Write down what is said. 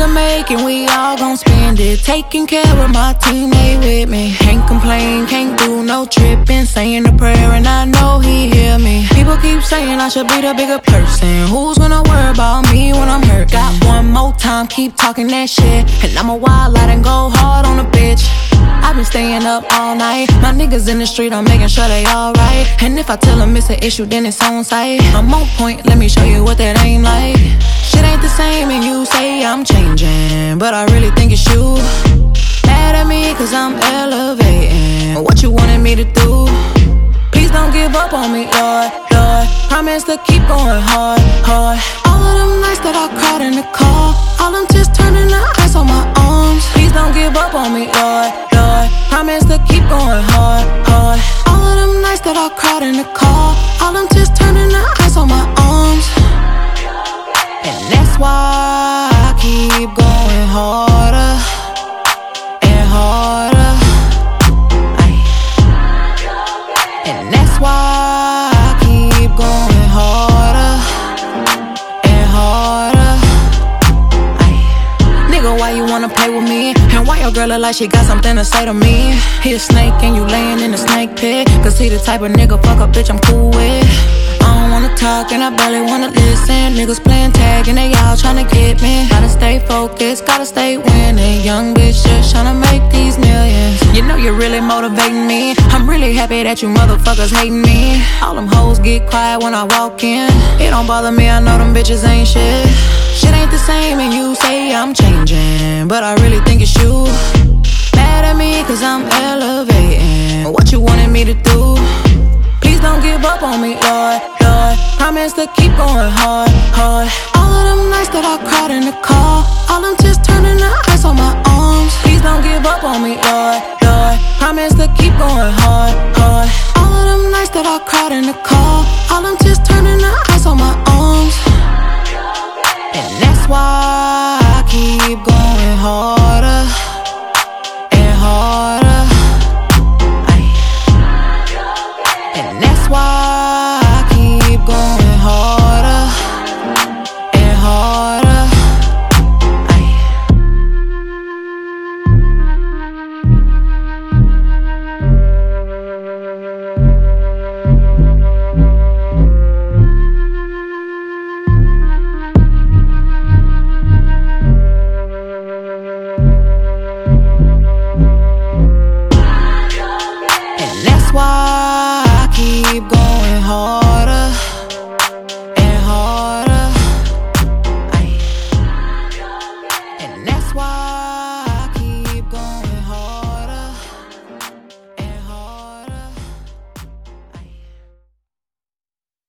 to make and we all gon' spend it. Taking care of my teammate with me. Can't complain, can't do no tripping. Saying a prayer and I know he hear me. People keep saying I should be the bigger person. Who's gonna worry about me when I'm hurt? Got one more time, keep talking that shit, and I'ma wild out and go hard on a bitch. I've been staying up all night. My niggas in the street, I'm making sure they alright. And if I tell them it's an issue, then it's on sight. I'm on point, let me show you what that aim like. Shit ain't the same and you say I'm changing, but I really think it's you. Mad at me cause I'm elevating what you wanted me to do. Please don't give up on me, Lord, Lord. Promise to keep going hard, hard. All of them nights that I cried in the car, all them tears turning to ice on my arms. Please don't give up on me, Lord, Lord. Promise to keep going hard, hard. All of them nights that I cried in the car, all them tears turning to ice on my arms. And that's why I keep going harder and harder. Aye. And that's why I keep going harder and harder. Aye. Nigga, why you wanna play with me? And why your girl look like she got something to say to me? He a snake and you laying in the snake pit. Cause he the type of nigga fuck a bitch I'm cool with. I don't wanna talk and I barely wanna listen. Niggas playing tag and they all tryna get me. Gotta stay focused, gotta stay winning. Young bitch just tryna make these millions. You know you're really motivating me. I'm really happy that you motherfuckers hating me. All them hoes get quiet when I walk in. It don't bother me, I know them bitches ain't shit. Shit ain't the same and you say I'm changing, but I really think it's you. Mad at me cause I'm elevating what you wanted me to do. Please don't give up on me, Lord, Lord. Promise to keep going hard, hard. All of them nights that I cried in the car, all them tears turning to ice on my arms. Please don't give up on me, Lord, Lord. Promise to keep going